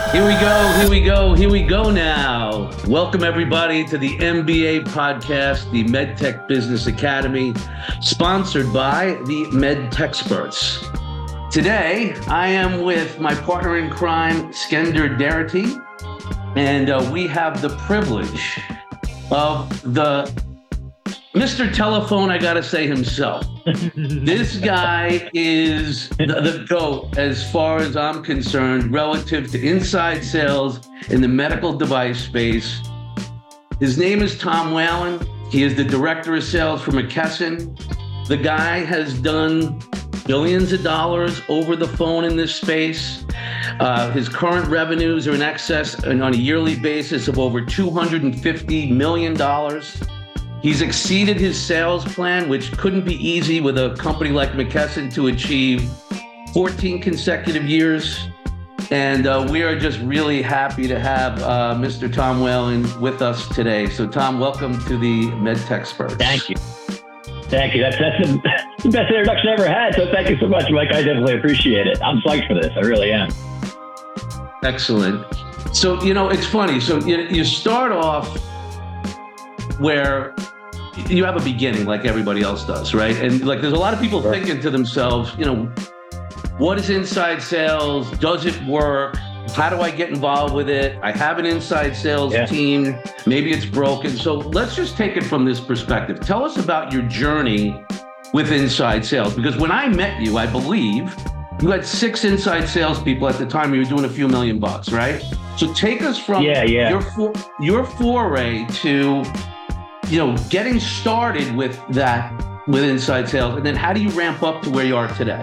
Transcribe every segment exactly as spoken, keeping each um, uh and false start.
Here we go, here we go, here we go now. Welcome everybody to the M B A podcast, the MedTech Business Academy, sponsored by the MedTexperts. Today, I am with my partner in crime, Skender Darity, and uh, we have the privilege of the Mister Telephone, I gotta say himself. This guy is the, the GOAT as far as I'm concerned relative to inside sales in the medical device space. His name is Tom Whalen. He is the director of sales for McKesson. The guy has done billions of dollars over the phone in this space. Uh, his current revenues are in excess and on a yearly basis of over two hundred fifty million dollars. He's exceeded his sales plan, which couldn't be easy with a company like McKesson to achieve fourteen consecutive years. And uh, we are just really happy to have uh, Mister Tom Whalen with us today. So Tom, welcome to the MedTexperts. Thank you. Thank you. That's, that's the, the best introduction I ever had. So thank you so much, Mike. I definitely appreciate it. I'm psyched for this. I really am. Excellent. So, you know, it's funny. So you, you start off where you have a beginning like everybody else does, right? And like there's a lot of people Sure. thinking to themselves, you know, what is inside sales? Does it work? How do I get involved with it? I have an inside sales Yeah. team. Maybe it's broken. So let's just take it from this perspective. Tell us about your journey with inside sales. Because when I met you, I believe you had six inside salespeople at the time. You were doing a few million bucks, right? So take us from Yeah, yeah. your for, your foray to, you know, getting started with that, with inside sales, and then how do you ramp up to where you are today?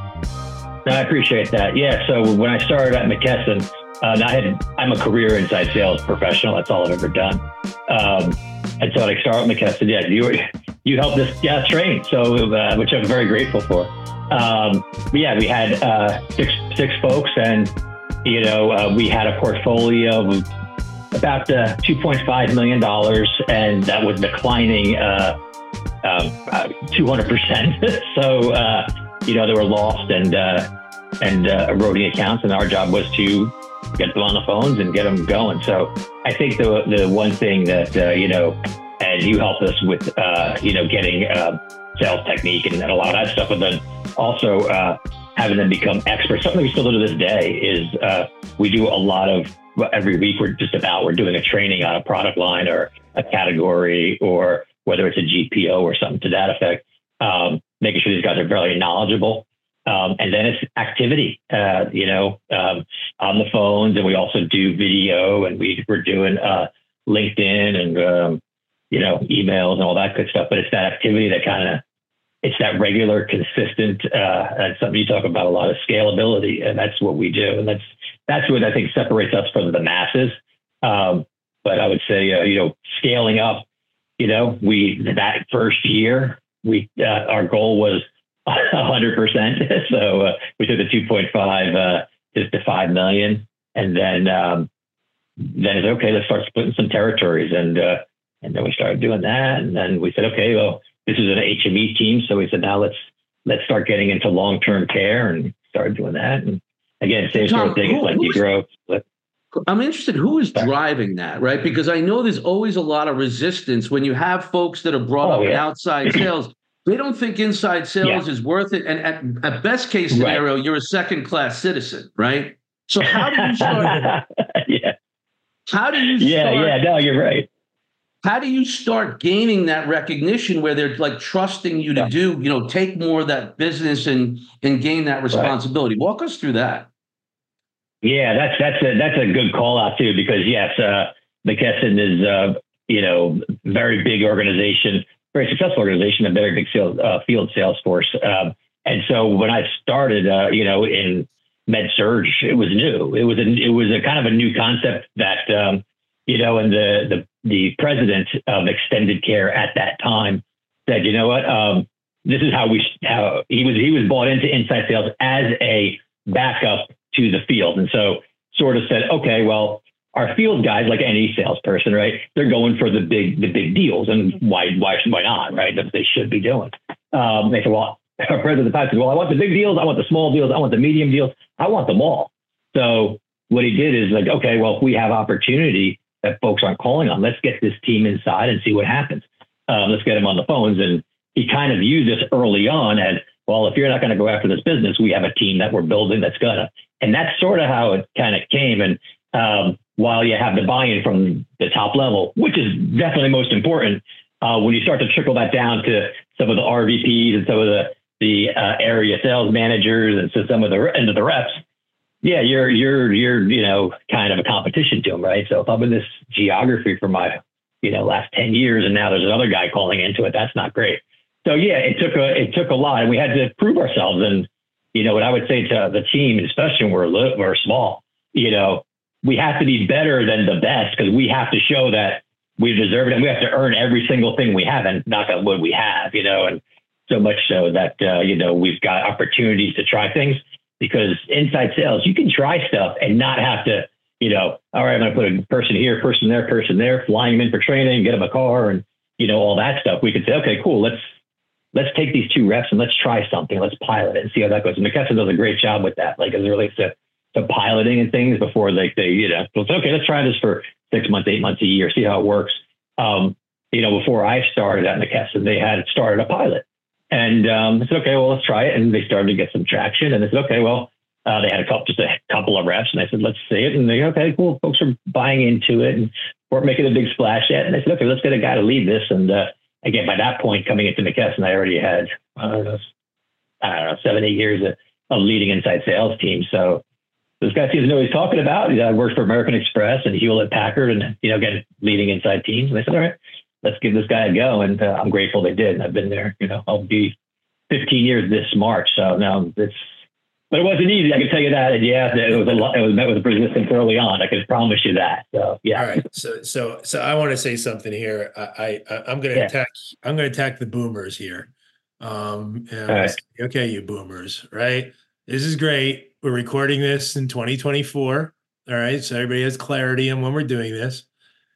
I appreciate that. Yeah. So when I started at McKesson, uh, I had, I'm a career inside sales professional. That's all I've ever done. Um, and so I started with McKesson. Yeah, you you helped us yeah, train, so uh, which I'm very grateful for. Um, but yeah, we had uh, six six folks, and you know uh, we had a portfolio of about uh, two point five million dollars, and that was declining uh, um, uh, two hundred percent. So, uh, you know, they were lost and uh, and uh, eroding accounts, and our job was to get them on the phones and get them going. So I think the the one thing that, uh, you know, and you helped us with, uh, you know, getting uh, sales technique and, and a lot of that stuff, but then also uh, having them become experts. Something we still do to this day is uh, we do a lot of, well, every week we're just about, we're doing a training on a product line or a category, or whether it's a G P O or something to that effect, um, making sure these guys are very knowledgeable. Um, and then it's activity, uh, you know, um, on the phones. And we also do video, and we, we're doing uh, LinkedIn and, um, you know, emails and all that good stuff. But it's that activity that kind of, it's that regular, consistent, uh, and something you talk about a lot of scalability. And that's what we do. And that's, that's what I think separates us from the masses. Um, but I would say, uh, you know, scaling up, you know, we, that first year, we, uh, our goal was one hundred percent. So uh, we took the two point five uh, just to five million. And then, um, then it's okay, let's start splitting some territories. And, uh, and then we started doing that. And then we said, okay, well, this is an H M E team. So we said, now let's, let's start getting into long-term care, and started doing that. And again, same sort of thing. It's like you grow. But, I'm interested, who is driving that, right? Because I know there's always a lot of resistance when you have folks that are brought Oh, up in yeah. outside sales. They don't think inside sales Yeah. is worth it. And at, at best case scenario, Right. you're a second class citizen, right? So how do you start? yeah. How do you Yeah. start? Yeah. No, you're right. How do you start gaining that recognition where they're like trusting you to Yeah. do, you know, take more of that business and and gain that responsibility? Walk us through that. Yeah, that's that's a that's a good call out too, because yes, uh, McKesson is uh, you know, very big organization, very successful organization, a very big sales uh, field sales force. Um, and so when I started, uh, you know, in med surg, it was new. It was a it was a kind of a new concept that um, you know, and the the the president of extended care at that time said, you know what, um, this is how we how he was he was bought into inside sales as a backup to the field. And so sort of said, okay, well, our field guys, like any salesperson, right, they're going for the big, the big deals. And why, why, why not, right? That's what they should be doing. Um, they said, well, our president of the time said, well, I want the big deals. I want the small deals. I want the medium deals. I want them all. So what he did is like, okay, well, if we have opportunity that folks aren't calling on, let's get this team inside and see what happens. Um, let's get them on the phones. And he kind of used this early on as, well, if you're not going to go after this business, we have a team that we're building that's going to. And that's sort of how it kind of came. And um, while you have the buy-in from the top level, which is definitely most important, uh, when you start to trickle that down to some of the R V Ps and some of the the uh, area sales managers and so some of the end of the reps, yeah, you're you're you're you know kind of a competition to them, right? So if I'm in this geography for my you know last ten years, and now there's another guy calling into it, that's not great. So yeah, it took a it took a lot, and we had to prove ourselves. And you know what I would say to the team, especially when we're li- we're small, you know, we have to be better than the best because we have to show that we deserve it, and we have to earn every single thing we have, and knock on wood, we have, you know, and so much so that uh, you know we've got opportunities to try things. Because inside sales, you can try stuff and not have to, you know, all right, I'm going to put a person here, person there, person there, flying them in for training, get them a car, and you know all that stuff. We could say, okay, cool, let's. Let's take these two reps and let's try something. Let's pilot it and see how that goes. And McKesson does a great job with that, like as it relates to, to piloting and things before they, they you know, so okay, let's try this for six months, eight months, a year, see how it works. Um, you know, before I started at McKesson, they had started a pilot, and um, I said, okay, well, let's try it. And they started to get some traction, and they said, okay, well, uh, they had a couple, just a couple of reps, and I said, let's see it. And they, okay, cool, folks are buying into it and weren't making a big splash yet. And they said, okay, let's get a guy to lead this. And uh, again, by that point, coming into McKesson, I already had, I don't know, I don't know seven, eight years of, of leading inside sales teams. So this guy seems to know what he's talking about. I worked for American Express and Hewlett Packard and, you know, again, leading inside teams. And I said, all right, let's give this guy a go. And uh, I'm grateful they did. And I've been there, you know, I'll be fifteen years this March. So now it's, but it wasn't easy. I can tell you that. And yeah, it was a lot, it was met with resistance early on. I can promise you that. So yeah. All right. So, so, so I want to say something here. I, I I'm going to Yeah. attack, I'm going to attack the boomers here. Um, and All right. say, okay, you boomers, right? This is great. We're recording this in twenty twenty-four. All right. So everybody has clarity on when we're doing this.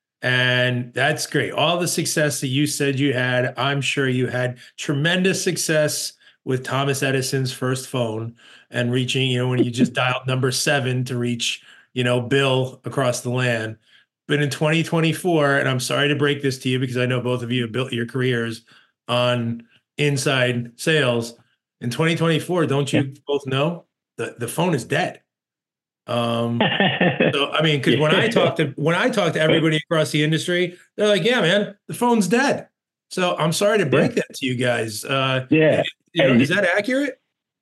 And that's great. All the success that you said you had, I'm sure you had tremendous success with Thomas Edison's first phone and reaching, you know, when you just dialed number seven to reach, you know, Bill across the land. But in twenty twenty-four, and I'm sorry to break this to you because I know both of you have built your careers on inside sales. In twenty twenty-four, don't you yeah. both know the, the phone is dead? Um, so, I mean, because when I talk to when I talk to everybody across the industry, they're like, yeah, man, the phone's dead. So I'm sorry to break yeah. that to you guys. Uh, yeah. You know, is that accurate?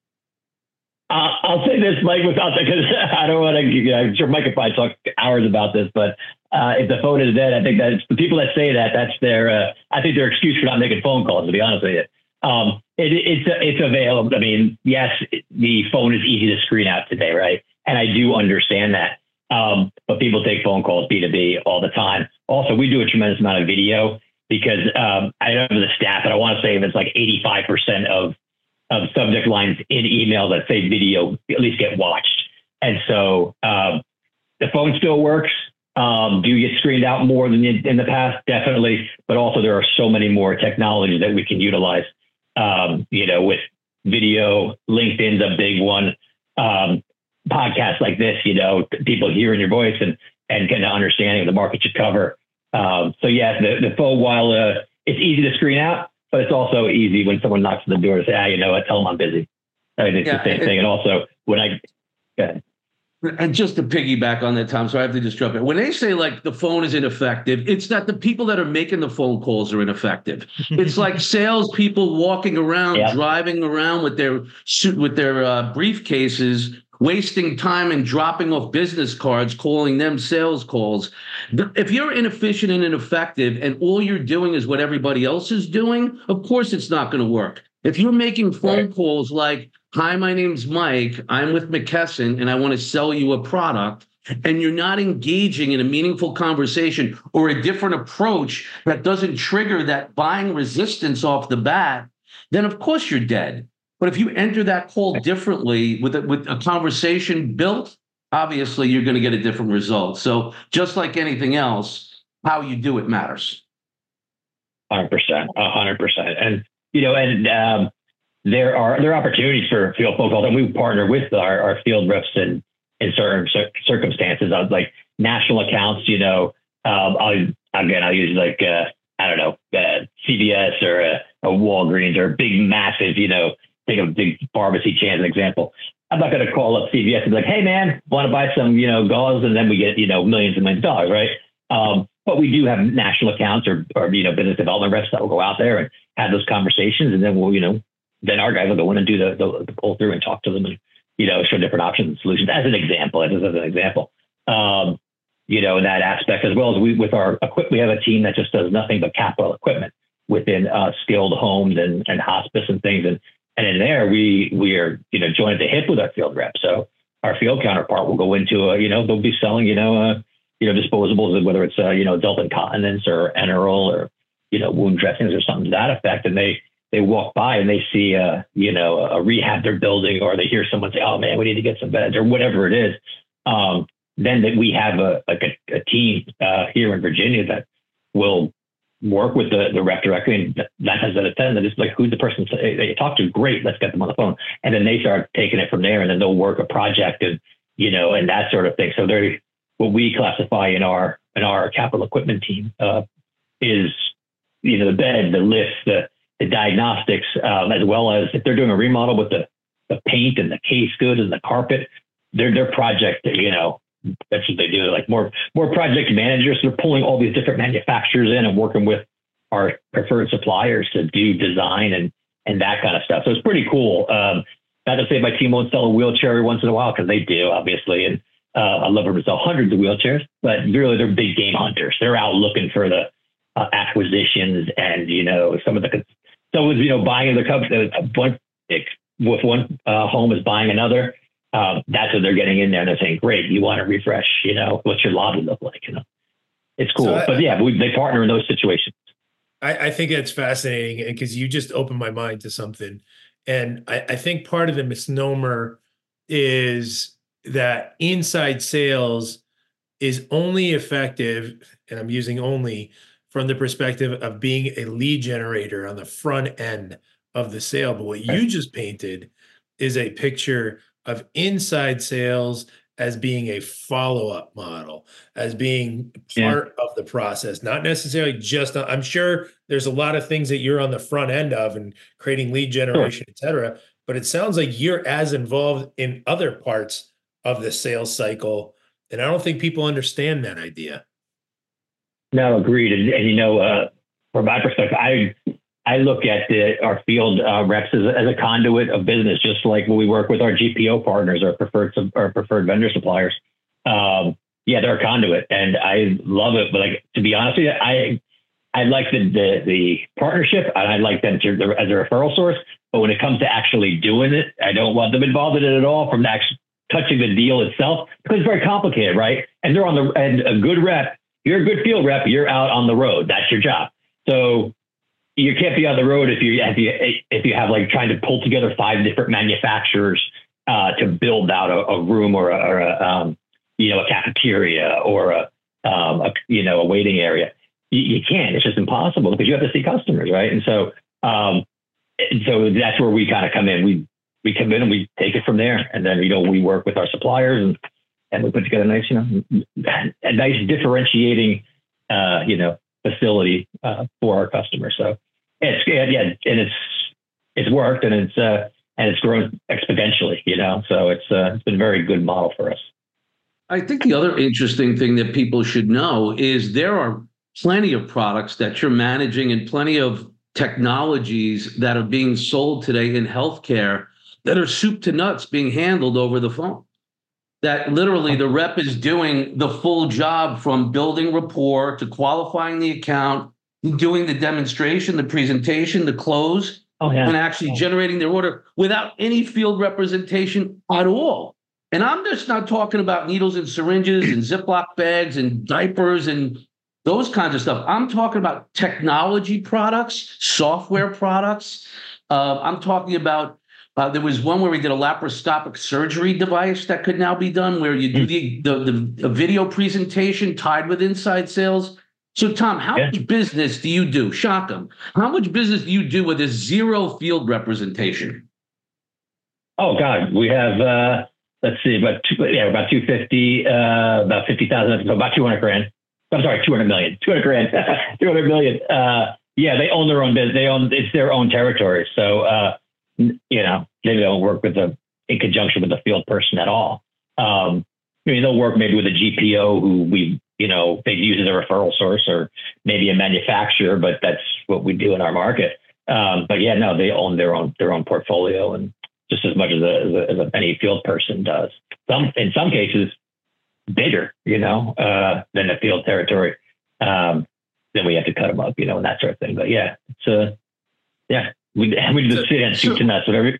Uh, I'll say this, Mike, without that, because I don't want to, you know, I'm sure Mike could probably talk hours about this, but uh, if the phone is dead, I think that the people that say that, that's their, uh, I think their excuse for not making phone calls, to be honest with you. Um, it, it's, it's available. I mean, yes, the phone is easy to screen out today, right? And I do understand that. Um, but people take phone calls B two B all the time. Also, we do a tremendous amount of video because um, I don't know the stat, but I want to say if it's like eighty-five percent of of subject lines in email that say video at least get watched. And so um, the phone still works. Um, do you get screened out more than in the past? Definitely. But also there are so many more technologies that we can utilize, um, you know, with video. LinkedIn's a big one. Um, podcasts like this, you know, people hearing your voice and, and getting an understanding of the market you cover. Um, so yeah, the, the phone, while uh, it's easy to screen out, but it's also easy when someone knocks on the door to say, ah, you know what, tell them I'm busy. I mean, it's yeah, the same it, thing. And also when I, go ahead. And just to piggyback on that, Tom, so I have to just jump in. When they say like the phone is ineffective, it's that the people that are making the phone calls are ineffective. It's like salespeople walking around, yeah. driving around with their with their uh, briefcases, wasting time and dropping off business cards, calling them sales calls. If you're inefficient and ineffective and all you're doing is what everybody else is doing, of course it's not going to work. If you're making phone right. calls like, hi, my name's Mike, I'm with McKesson, and I want to sell you a product, and you're not engaging in a meaningful conversation or a different approach that doesn't trigger that buying resistance off the bat, then of course you're dead. But if you enter that call differently with a, with a conversation built, obviously you're going to get a different result. So just like anything else, how you do it matters. one hundred percent, one hundred percent. And, you know, and um, there are there are opportunities for field phone calls, and we partner with our, our field reps and in certain cir- circumstances. I was like national accounts, you know, um, I'll, again, I'll use like, uh, I don't know, uh, C V S or a, a Walgreens or a big, massive, you know, think of big pharmacy chain as an example. I'm not going to call up C V S and be like, hey, man, want to buy some, you know, gauze? And then we get, you know, millions and millions of dollars, right? Um, but we do have national accounts or, or, you know, business development reps that will go out there and have those conversations. And then we'll, you know, then our guys will go in and do the, the, the pull through and talk to them and, you know, show different options and solutions as an example, as, as an example, um, you know, in that aspect, as well as we, with our equipment, we have a team that just does nothing but capital equipment within uh, skilled homes and, and hospice and things. And, and in there, we, we are, you know, joined at the hip with our field rep. So our field counterpart will go into a, you know, they'll be selling, you know, uh, you know, disposables, whether it's, uh, you know, adult incontinence or Enerol or, you know, wound dressings or something to that effect. And they, they walk by and they see, uh, you know, a rehab they're building, or they hear someone say, oh man, we need to get some beds or whatever it is. Um, then that we have a, like a, a team uh, here in Virginia that will work with the, the rep directly, and nine times out of ten, that is like, who's the person that you talk to? Great, let's get them on the phone. And then they start taking it from there, and then they'll work a project and, you know, and that sort of thing. So they're, what we classify in our, in our capital equipment team uh, is, you know, the bed, the lifts, the, the diagnostics, um, as well as if they're doing a remodel with the, the paint and the case goods and the carpet, their, their project, you know, that's what they do. Like more, more project managers. They're pulling all these different manufacturers in and working with our preferred suppliers to do design and, and that kind of stuff. So it's pretty cool. Um, not to say my team won't sell a wheelchair every once in a while, because they do, obviously. And uh, I love them to sell hundreds of wheelchairs, but really they're big game hunters. They're out looking for the uh, acquisitions and, you know, some of the, someone's, you know, buying the company, one, with one uh, home is buying another. Um, that's what they're getting in there, and they're saying, great, you want to refresh, you know, what's your lobby look like? You know, it's cool. So I, but yeah, we, they partner in those situations. I, I think that's fascinating, because you just opened my mind to something. And I, I think part of the misnomer is that inside sales is only effective, and I'm using only, from the perspective of being a lead generator on the front end of the sale. But what you just painted is a picture of inside sales as being a follow-up model, as being part yeah. of the process, not necessarily just, I'm sure there's a lot of things that you're on the front end of and creating lead generation, sure. et cetera, but it sounds like you're as involved in other parts of the sales cycle. And I don't think people understand that idea. No, agreed. And, and you know, uh, from my perspective, I, I look at the, our field uh, reps as a, as a conduit of business, just like when we work with our G P O partners, our preferred our preferred vendor suppliers. Um, yeah, they're a conduit, and I love it. But like, to be honest with you, I I like the the, the partnership, and I like them to, as a referral source. But when it comes to actually doing it, I don't want them involved in it at all, from actually touching the deal itself, because it's very complicated, right? And they're on the and a good rep, you're a good field rep, you're out on the road. That's your job. So you can't be on the road if you if you if you have like trying to pull together five different manufacturers uh, to build out a, a room or a, or a um, you know a cafeteria or a, um, a you know a waiting area. You, you can't. It's just impossible, because you have to see customers, right? And so um, and so that's where we kind of come in. We we come in and we take it from there, and then you know we work with our suppliers and and we put together a nice you know a nice differentiating uh, you know facility uh, for our customers. So. It's yeah, and it's it's worked, and it's uh, and it's grown exponentially, you know. So it's uh, it's been a very good model for us. I think the other interesting thing that people should know is there are plenty of products that you're managing and plenty of technologies that are being sold today in healthcare that are soup to nuts being handled over the phone. That literally the rep is doing the full job, from building rapport to qualifying the account, doing the demonstration, the presentation, the close, oh, yeah. and actually generating their order without any field representation at all. And I'm just not talking about needles and syringes and Ziploc bags and diapers and those kinds of stuff. I'm talking about technology products, software products. Uh, I'm talking about, uh, there was one where we did a laparoscopic surgery device that could now be done, where you do the, the, the, the video presentation tied with inside sales. So, Tom, how yeah. much business do you do? Shock them. How much business do you do with a zero field representation? Oh, God, we have uh, let's see, about two, yeah, about two fifty, uh, about fifty thousand, about two hundred grand. I'm sorry, two hundred million, two hundred grand, two hundred million. Uh, yeah, they own their own business. They own, it's their own territory. So, uh, you know, they don't work with the, in conjunction with the field person at all. Um, I mean, they'll work maybe with a G P O who we, you know, they use as a referral source, or maybe a manufacturer, but that's what we do in our market. Um, but yeah, no, they own their own, their own portfolio, and just as much as, a, as, a, as a, any field person does. Some, in some cases, bigger, you know, uh, than the field territory. Um, then we have to cut them up, you know, and that sort of thing. But yeah, it's uh, yeah, we we just sit and soup to nuts, whatever.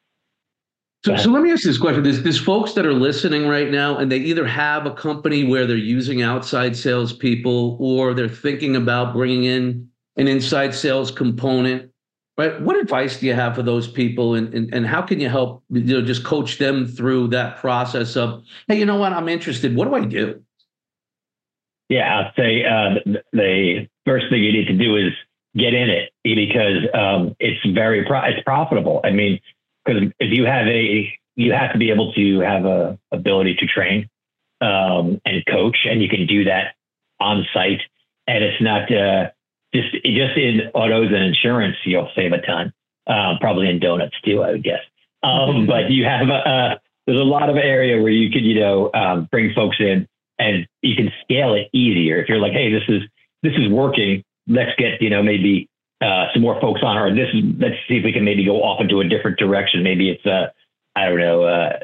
So, so let me ask you this question. There's, there's folks that are listening right now, and they either have a company where they're using outside salespeople, or they're thinking about bringing in an inside sales component. Right? What advice do you have for those people, and, and, and how can you help, you know, just coach them through that process of, hey, you know what, I'm interested. What do I do? Yeah, I'd say uh, the first thing you need to do is get in it, because um, it's very pro- it's profitable. I mean, because if you have a, you have to be able to have a ability to train um, and coach, and you can do that on site, and it's not. Uh, Just, just in autos and insurance, you'll save a ton. Um, probably in donuts too, I would guess. Um, but you have uh, there's a lot of area where you could, you know, um, bring folks in, and you can scale it easier. If you're like, hey, this is this is working, let's get, you know, maybe uh, some more folks on, or this is, let's see if we can maybe go off into a different direction. Maybe it's uh, I don't know, uh,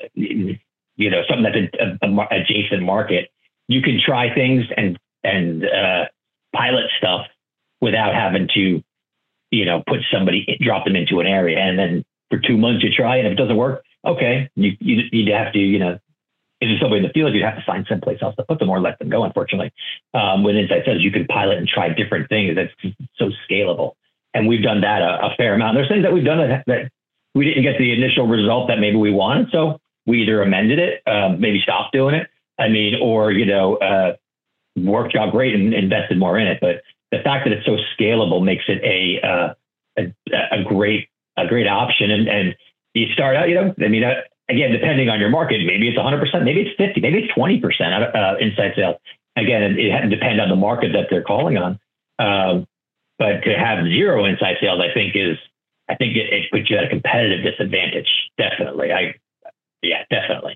you know, something that's a, a, a adjacent market. You can try things and and uh, pilot stuff without having to, you know, put somebody, drop them into an area, and then for two months you try, and if it doesn't work, okay, you you you have to, you know, if there's somebody in the field, you have to find someplace else to put them or let them go. Unfortunately, um, with inside sales, you can pilot and try different things. That's so scalable, and we've done that a, a fair amount. There's things that we've done that, that we didn't get the initial result that maybe we wanted, so we either amended it, um, maybe stopped doing it. I mean, or you know, uh, worked out great and invested more in it, but the fact that it's so scalable makes it a uh, a, a great a great option. And, and you start out, you know, I mean, uh, again, depending on your market, maybe it's one hundred percent, maybe it's fifty, maybe it's twenty percent uh, inside sales. Again, it, it depends on the market that they're calling on. Um, but to have zero inside sales, I think is, I think it, it puts you at a competitive disadvantage. Definitely. I, yeah, definitely.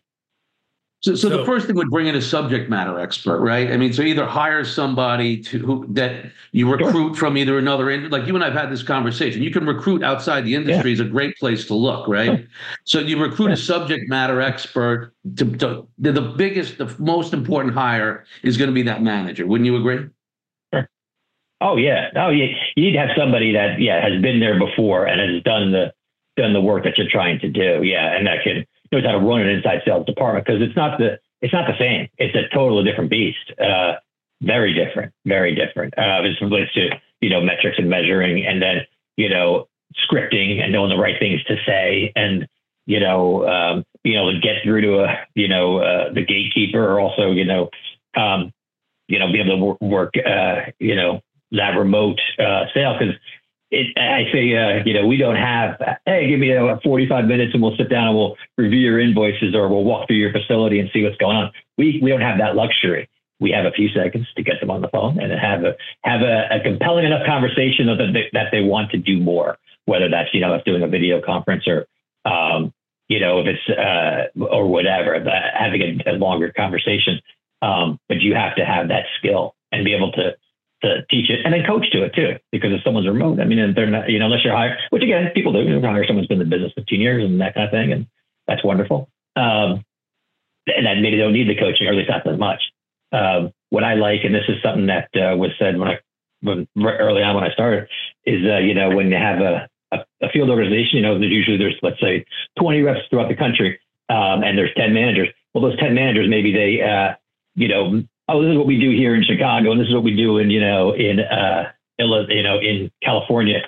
So, so, so the first thing would bring in a subject matter expert, right? I mean, so either hire somebody to who that you recruit sure. from either another, like you and I've had this conversation. You can recruit outside the industry, yeah. is a great place to look, right? Sure. So you recruit yeah. a subject matter expert. To, to the, the biggest, the most important hire is going to be that manager. Wouldn't you agree? Sure. Oh yeah. Oh yeah. You need to have somebody that yeah has been there before and has done the done the work that you're trying to do. Yeah, and that can. Knows how to run an inside sales department, because it's not the it's not the same. It's a totally different beast. Uh, very different, very different. Uh, as it relates to, you know, metrics and measuring, and then, you know, scripting and knowing the right things to say, and, you know, um, you know, to get through to a, you know, uh, the gatekeeper, or also, you know, um, you know, be able to work, uh, you know, that remote uh, sale. Because It, I say, uh, you know, we don't have, hey, give me uh, forty-five minutes and we'll sit down and we'll review your invoices, or we'll walk through your facility and see what's going on. We we don't have that luxury. We have a few seconds to get them on the phone and have a have a, a compelling enough conversation that they, that they want to do more, whether that's, you know, if doing a video conference, or, um, you know, if it's, uh, or whatever, that, having a, a longer conversation. Um, but you have to have that skill and be able to, to teach it, and then coach to it too, because if someone's remote, I mean, they're not, you know, unless you're hired, which again, people do, you know, hire someone who's been in the business fifteen years and that kind of thing. And that's wonderful. Um, and then maybe they don't need the coaching, or at least not as much. Um, what I like, and this is something that uh, was said when I, when early on when I started, is, uh, you know, when you have a, a, a field organization, you know, there's usually there's, let's say twenty reps throughout the country, um, and there's ten managers. Well, those ten managers, maybe they, uh, you know, oh, this is what we do here in Chicago, and this is what we do in, you know, in, uh, you know, in California.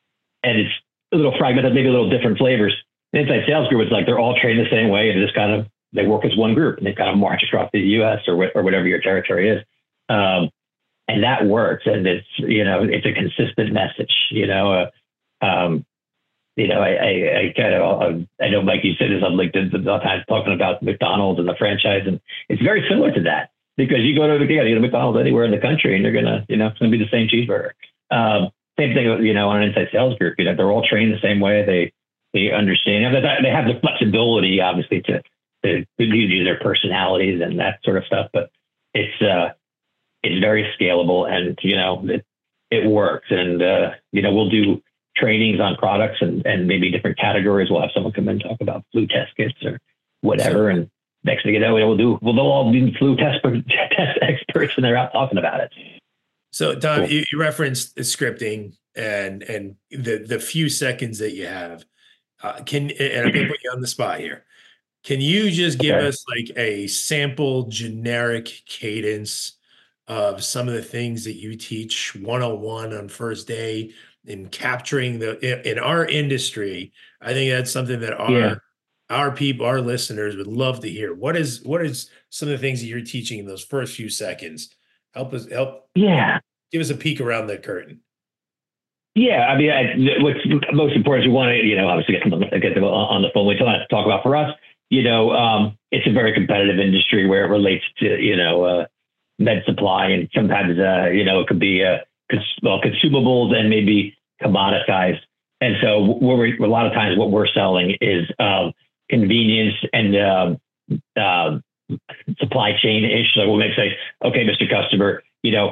And it's a little fragmented, maybe a little different flavors. The inside sales group, it's like they're all trained the same way, and just kind of, they work as one group, and they kind of march across the U S or, wh- or whatever your territory is. Um, and that works. And it's, you know, it's a consistent message, you know, uh, um, you know, I, I, I kind of, I know, Mike, you said this on LinkedIn sometimes talking about McDonald's and the franchise, and it's very similar to that because you go to, you go to McDonald's anywhere in the country and you're going to, you know, it's going to be the same cheeseburger. Um, same thing, you know, on an inside sales group, you know, they're all trained the same way. They, they understand, they have the flexibility, obviously, to, to, to use their personalities and that sort of stuff, but it's, uh, it's very scalable and, you know, it, it works. And, uh, you know, we'll do trainings on products and, and maybe different categories. We'll have someone come in and talk about flu test kits or whatever. And next thing you know, we'll do, we'll all be flu test, test experts and they're out talking about it. So Tom, Cool. you, you referenced scripting and, and the, the few seconds that you have. Uh, can, and I'm going to put you on the spot here. Can you just give Okay. us like a sample generic cadence of some of the things that you teach one oh one on first day in capturing the, in, in our industry? I think that's something that our, yeah. our people, our listeners would love to hear. What is, what is some of the things that you're teaching in those first few seconds? Help us, help. Yeah. Give us a peek around the curtain. Yeah, I mean, I, what's most important is we want to, you know, obviously get them, get them on the phone. We to talk about for us, you know, um, it's a very competitive industry where it relates to, you know, uh, med supply, and sometimes, uh, you know, it could be uh, cons- well, consumables and maybe commoditized. And so, we're, a lot of times, what we're selling is um, convenience and um, uh, supply chain ish. So we'll make say, okay, Mister Customer, you know.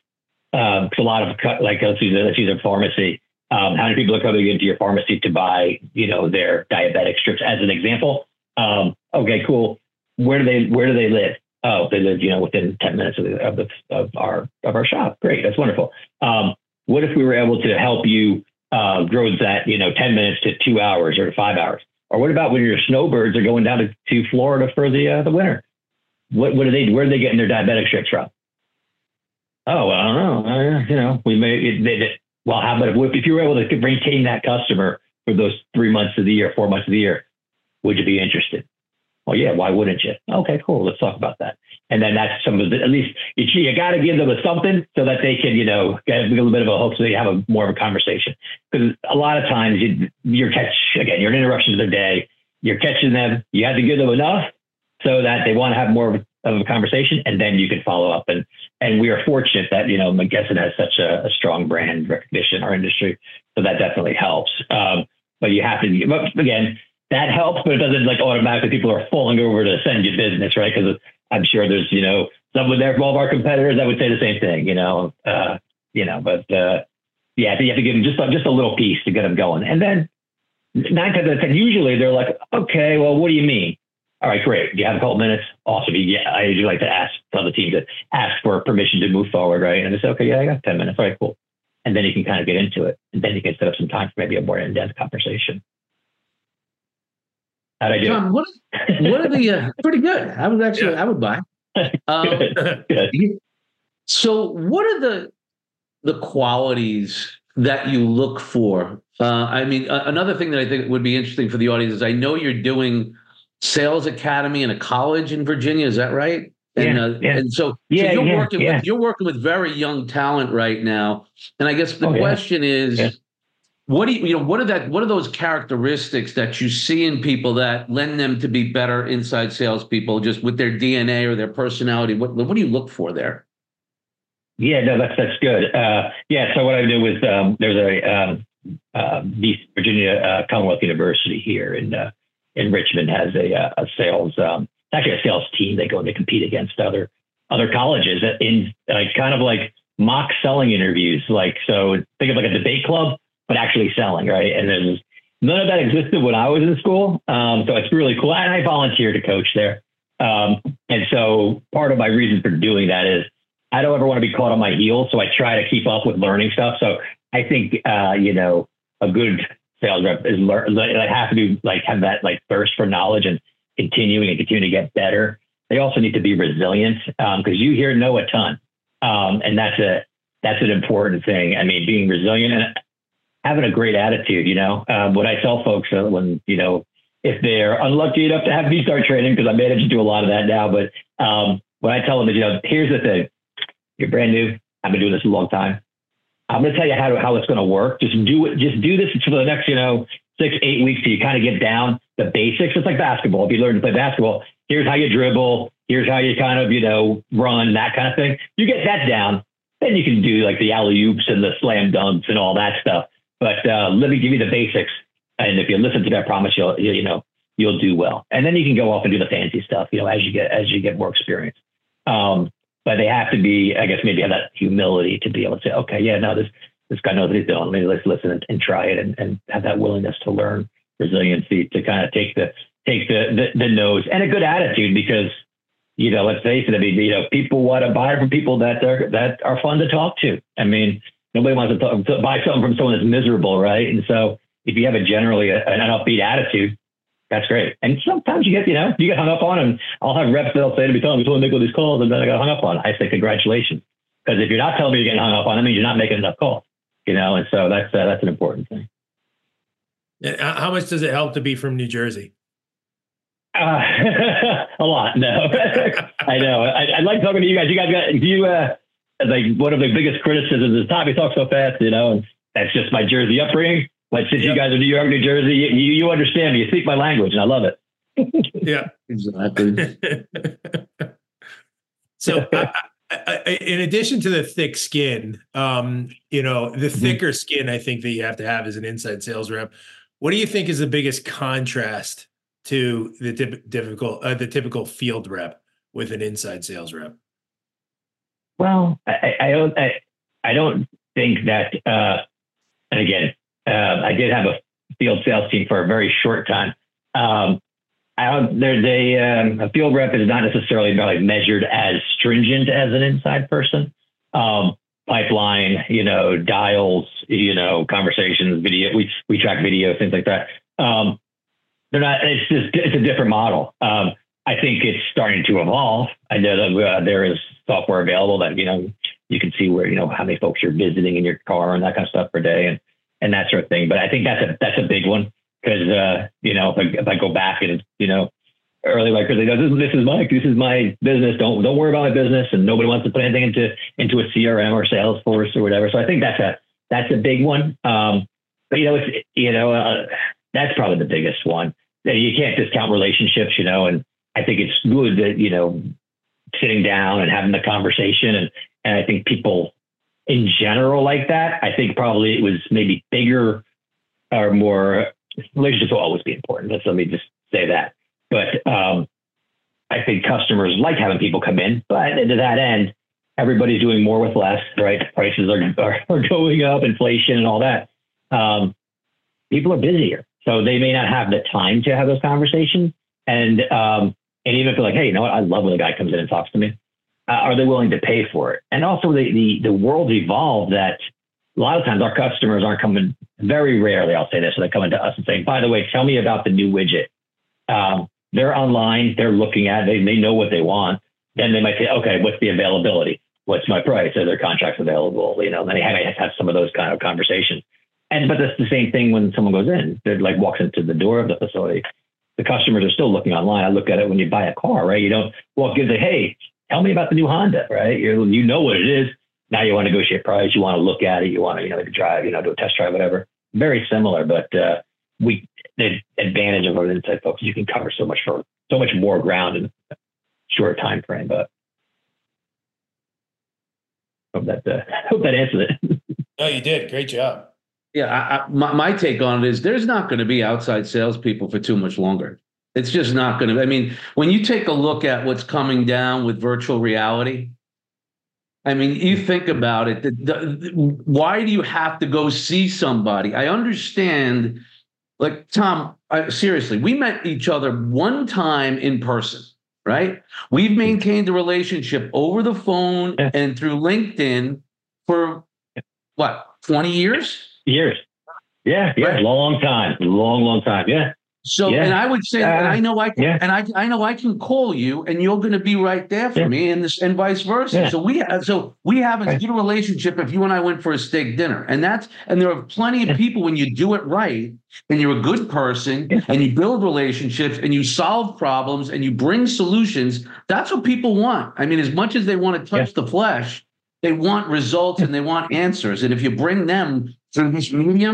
Um, a lot of like let's use let's use a pharmacy. Um, how many people are coming into your pharmacy to buy, you know, their diabetic strips as an example? Um, okay, cool. Where do they Where do they live? Oh, they live, you know, within ten minutes of, the, of, the, of our of our shop. Great, that's wonderful. Um, what if we were able to help you uh, grow that, you know, ten minutes to two hours or to five hours? Or what about when your snowbirds are going down to, to Florida for the uh, the winter? What what are they? Where are they getting their diabetic strips from? Oh, well, I don't know. Uh, you know, we may, it, it, it, well, how about if, if you were able to retain that customer for those three months of the year, four months of the year, would you be interested? Well, yeah, why wouldn't you? Okay, cool. Let's talk about that. And then that's some of the, at least you, you got to give them a something so that they can, you know, get a little bit of a hook so they have a more of a conversation. Because a lot of times you, you're catch, again, you're an interruption to their day. You're catching them. You have to give them enough so that they want to have more of a, of a conversation, and then you can follow up. And and we are fortunate that, you know, McKesson has such a, a strong brand recognition in our industry, so that definitely helps. Um, but you have to, but again, that helps, but it doesn't like automatically people are falling over to send you business, right? Because I'm sure there's, you know, someone there from all of our competitors that would say the same thing, you know, uh, you know, but uh, yeah, you have to give them just just a little piece to get them going, and then nine times out of ten, usually they're like, okay, well, what do you mean? All right, great. Do you have a couple minutes? Awesome. Yeah, I usually like to ask, tell the team to ask for permission to move forward, right? And they say, okay, yeah, I got ten minutes. All right, cool. And then you can kind of get into it. And then you can set up some time for maybe a more in-depth conversation. How'd I do? Tom, what, what are the, uh, pretty good. I would actually, yeah. I would buy. Um, good. Good. So what are the, the qualities that you look for? Uh, I mean, uh, another thing that I think would be interesting for the audience is I know you're doing Sales Academy in a college in Virginia. Is that right? And, yeah, uh, yeah. and so, yeah, so you're yeah, working yeah. with you're working with very young talent right now. And I guess the oh, question yeah. is, yeah. what do you, you know, what are that what are those characteristics that you see in people that lend them to be better inside salespeople, just with their D N A or their personality? What what do you look for there? Yeah, no, that's that's good. Uh, yeah, so what I do is um, there's a um, uh, East Virginia uh, Commonwealth University here in uh, in Richmond has a, a sales, um, actually a sales team. They go and they compete against other other colleges in like kind of like mock selling interviews. Like, so think of like a debate club, but actually selling, right? And then none of that existed when I was in school. Um, so it's really cool. And I volunteer to coach there. Um, and so part of my reason for doing that is I don't ever want to be caught on my heels. So I try to keep up with learning stuff. So I think, uh, you know, a good sales rep is learn. I have to do like have that like thirst for knowledge and continuing and continuing to get better. They also need to be resilient because um, you hear no a ton, um, and that's a that's an important thing. I mean, being resilient and having a great attitude. You know, um, what I tell folks uh, when you know if they're unlucky enough to have V STAR training, because I manage to do a lot of that now. But um, when I tell them is, you know, here's the thing: you're brand new. I've been doing this a long time. I'm going to tell you how to, how it's going to work. Just do it. Just do this for the next, you know, six, eight weeks till you kind of get down the basics. It's like basketball. If you learn to play basketball, here's how you dribble, here's how you kind of, you know, run, that kind of thing. You get that down, then you can do like the alley-oops and the slam dunks and all that stuff. But uh, let me give you the basics. And if you listen to that, I promise you'll, you, you know, you'll do well. And then you can go off and do the fancy stuff, you know, as you get, as you get more experience. Um, but they have to be, I guess, maybe have that humility to be able to say, okay, yeah, no, this, this guy knows what he's doing. Maybe let's listen and, and try it and, and have that willingness to learn, resiliency to kind of take the, take the, the, the nose, and a good attitude, because, you know, let's face it, I mean, you know, people want to buy from people that are, that are fun to talk to. I mean, nobody wants to, talk, to buy something from someone that's miserable, right? And so if you have a generally a, an upbeat attitude, that's great. And sometimes you get, you know, you get hung up on, and I'll have reps that'll say to me, "Tell me, make all these calls," and then I got hung up on. I say, congratulations. Because if you're not telling me you're getting hung up on, that means you're not making enough calls, you know? And so that's, uh, that's an important thing. And how much does it help to be from New Jersey? Uh, a lot. No, I know. I, I like talking to you guys. You guys got, you, uh, like one of the biggest criticisms is Tom, you talk so fast, you know, and that's just my Jersey upbringing. But since yep. you guys are New York, New Jersey, you, you understand me. You speak my language, and I love it. Yeah, exactly. So, I, I, in addition to the thick skin, um, you know, the thicker mm-hmm. skin, I think that you have to have as an inside sales rep. What do you think is the biggest contrast to the tip, difficult, uh, the typical field rep with an inside sales rep? Well, I, I don't, I, I don't think that. Uh, and again. Uh, I did have a field sales team for a very short time. Um, I don't, there's a, um, a field rep is not necessarily really measured as stringent as an inside person. Um, pipeline, you know, dials, you know, conversations, video, we, we track video, things like that. Um, they're not, it's just, it's a different model. Um, I think it's starting to evolve. I know that uh, there is software available that, you know, you can see where, you know, how many folks you're visiting in your car and that kind of stuff per day. And, and that sort of thing. But I think that's a, that's a big one, because, uh, you know, if I, if I go back and, you know, early, like, this, this is my, this is my business. Don't, don't worry about my business. And nobody wants to put anything into, into a C R M or Salesforce or whatever. So I think that's a, that's a big one. Um, but, you know, it's, you know, uh, that's probably the biggest one. You can't discount relationships, you know, and I think it's good that, you know, sitting down and having the conversation. And, and I think people, in general, like that, I think probably it was maybe bigger or more. Relationships will always be important. Let's let me just say that. But um, I think customers like having people come in. But to that end, everybody's doing more with less, right? Prices are are, are going up, inflation and all that. Um, people are busier, so they may not have the time to have those conversations. And um, and even if they're like, hey, you know what? I love when a guy comes in and talks to me. Uh, are they willing to pay for it? And also the, the, the world's evolved that a lot of times our customers aren't coming, very rarely, I'll say this, so they're coming to us and saying, by the way, tell me about the new widget. Um, they're online, they're looking at it, they, they know what they want. Then they might say, okay, what's the availability? What's my price? Are their contracts available? You know, then they have to have some of those kind of conversations. And, but that's the same thing when someone goes in, they're like walks into the door of the facility. The customers are still looking online. I look at it when you buy a car, right? You don't walk in and say, hey, tell me about the new Honda, right? You you know what it is. Now you want to negotiate price. You want to look at it. You want to, you know, drive, you know, do a test drive, whatever. Very similar, but uh, we the advantage of our inside folks, you can cover so much for so much more ground in a short time frame. But hope that uh, hope that answers it. No, you did. Great job. Yeah, I, I, my, my take on it is there's not going to be outside salespeople for too much longer. It's just not going to. I mean, when you take a look at what's coming down with virtual reality, I mean, you think about it. The, the, why do you have to go see somebody? I understand. Like, Tom, I, seriously, we met each other one time in person, right? We've maintained a relationship over the phone and through LinkedIn for what, twenty years? Years. Yeah, yeah, right. long time, long, long time. Yeah. So, yeah. and I would say, uh, and I know I can, yeah. and I, I know I can call you, and you're going to be right there for yeah. me, and this, and vice versa. Yeah. So we, so we have a good relationship if you and I went for a steak dinner, and that's, and there are plenty of yeah. people when you do it right, and you're a good person, yeah. and you build relationships, and you solve problems, and you bring solutions. That's what people want. I mean, as much as they want to touch yeah. the flesh, they want results yeah. and they want answers. And if you bring them through this medium,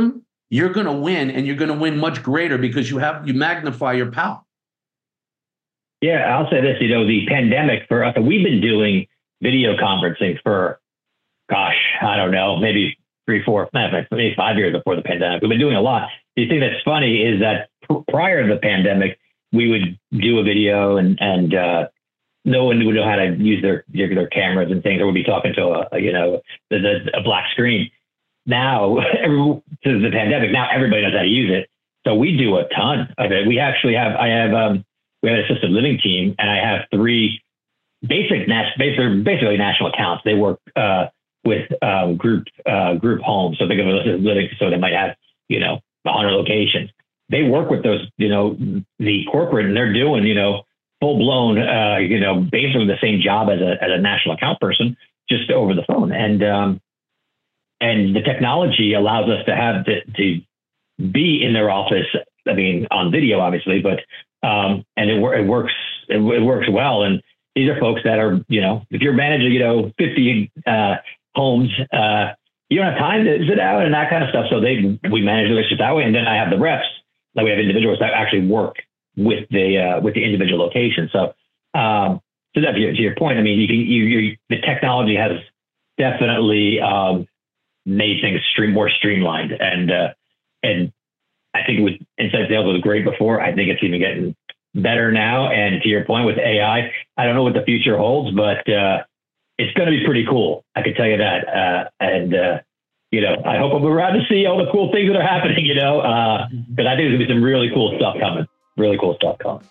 you're going to win, and you're going to win much greater because you have you magnify your power. Yeah, I'll say this, you know, the pandemic for us, we've been doing video conferencing for, gosh, I don't know, maybe three, four, maybe five years before the pandemic. We've been doing a lot. The thing that's funny is that prior to the pandemic, we would do a video and, and uh, no one would know how to use their, their cameras and things, or would be talking to a, a you know, the, the, a black screen. Now, every, since the pandemic, now everybody knows how to use it. So we do a ton of it. We actually have, I have, um, we have an assisted living team, and I have three basic, basically, basically national accounts. They work uh, with um, group uh, group homes. So think of an assisted living facility that might have, you know, one hundred locations. They work with those, you know, the corporate, and they're doing, you know, full blown, uh, you know, basically the same job as a as a national account person, just over the phone. And um, and the technology allows us to have to, to be in their office. I mean, on video, obviously, but Um, and it, it works, it, it works well. And these are folks that are, you know, if you're managing, you know, fifty uh, homes, uh, you don't have time to sit out and that kind of stuff. So they, we manage it that way. And then I have the reps, like we have individuals that actually work with the, uh, with the individual location. So, um, so that to your, to your point, I mean, you can, you, you, the technology has definitely, um, made things stream more streamlined, and, uh, and, I think with inside sales was great before. I think it's even getting better now. And to your point with A I, I don't know what the future holds, but uh, it's going to be pretty cool. I can tell you that. Uh, and, uh, you know, I hope I'm around to see all the cool things that are happening, you know, because uh, I think there's going to be some really cool stuff coming, really cool stuff coming.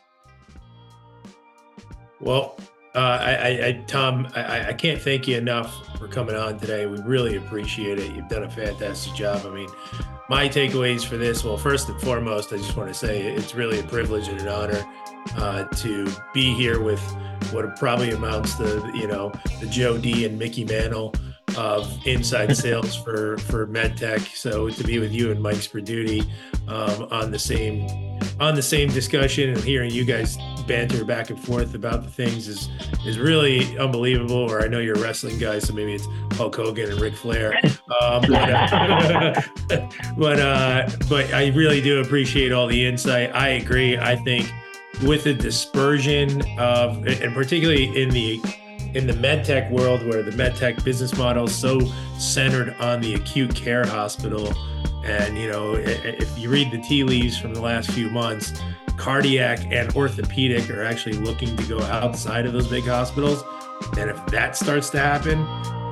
Well, uh, I, I, I, Tom, I, I can't thank you enough for coming on today. We really appreciate it. You've done a fantastic job. I mean, my takeaways for this, well, first and foremost, I just want to say it's really a privilege and an honor uh, to be here with what probably amounts to, you know, the Joe D and Mickey Mantle of inside sales for, for MedTech. So to be with you and Mike Sperduti um, on the same on the same discussion, and hearing you guys banter back and forth about the things is is really unbelievable. Or I know you're a wrestling guy, so maybe it's Hulk Hogan and Ric Flair. Um, but, uh, but uh, but I really do appreciate all the insight. I agree. I think with the dispersion of, and particularly in the in the medtech world, where the medtech business model is so centered on the acute care hospital. And, you know, if you read the tea leaves from the last few months, cardiac and orthopedic are actually looking to go outside of those big hospitals. And if that starts to happen,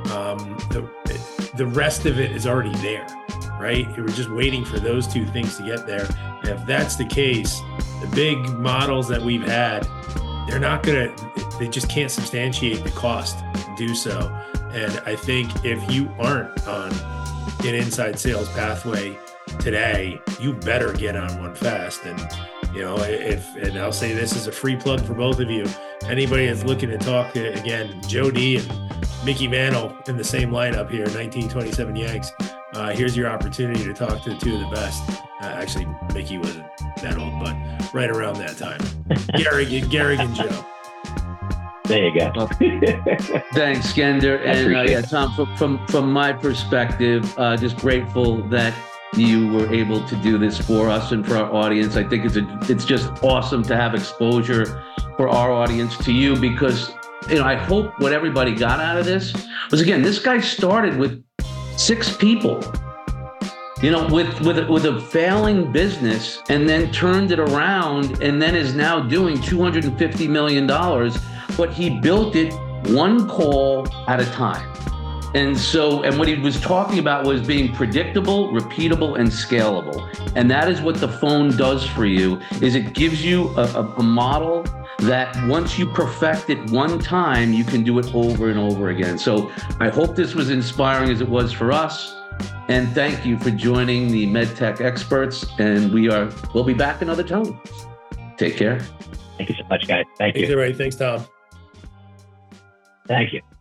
um, the, the rest of it is already there, right? We're just waiting for those two things to get there. And if that's the case, the big models that we've had, they're not going to, they just can't substantiate the cost to do so. And I think if you aren't on an inside sales pathway today, you better get on one fast. And, you know, if, and I'll say this as a free plug for both of you, anybody that's looking to talk to, again, Joe D and Mickey Mantle in the same lineup here, nineteen twenty-seven Yanks, uh, here's your opportunity to talk to two of the best. Uh, actually, Mickey wasn't that old, but right around that time. Garrick, Garrick and Joe. There you go. Thanks, Skender. And uh, yeah, Tom, from, from from my perspective, uh, just grateful that you were able to do this for us and for our audience. I think it's a, it's just awesome to have exposure for our audience to you, because, you know, I hope what everybody got out of this was, again, this guy started with six people, you know, with with a, with a failing business, and then turned it around, and then is now doing two hundred fifty million dollars. But he built it one call at a time. And so, and what he was talking about was being predictable, repeatable, and scalable. And that is what the phone does for you, is it gives you a, a, a model that once you perfect it one time, you can do it over and over again. So I hope this was inspiring as it was for us. And thank you for joining the MedTech experts. And we are, we'll be back another time. Take care. Thank you so much, guys. Thank you. All right. Thanks, Tom. Thank you.